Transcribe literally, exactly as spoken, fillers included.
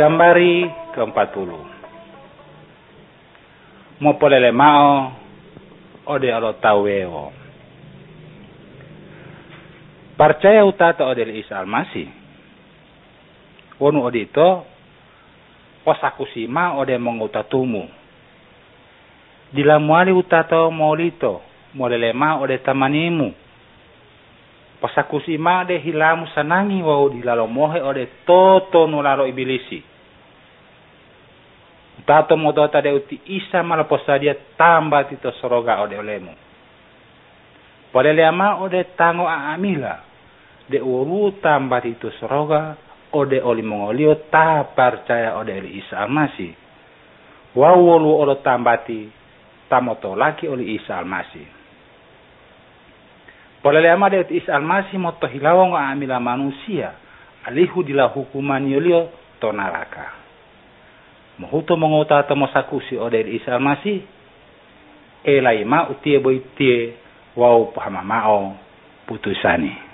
Gambari keempat puluh. Mopolele mao ode alo taweo. Percaya utata ode Isa Almasih. Wonu ode ito posakusima ode mongutatumu. Dilamuali utata maulito molelema ode tamanimu. Posakusima de hilamu sanangi wau dilalomohe ode toto nulalo ibilisi. Tato modota de uti Isa malaposadia tamba tito soroga ode olemu. Polele ama ode tango aamila de uru tamba tito soroga ode oli mongolio ta percaya ode Isa Almasih. Wau wolu olo tambati tamoto laki oli Isa Almasih. Polele ama de Isa Almasih moto hilawang aamila manusia alihu dila hukuman yolio to neraka. Mohuto mengota temo sakusi ode Isa Almasih elai ma utie boitie wau pahamamao putusani.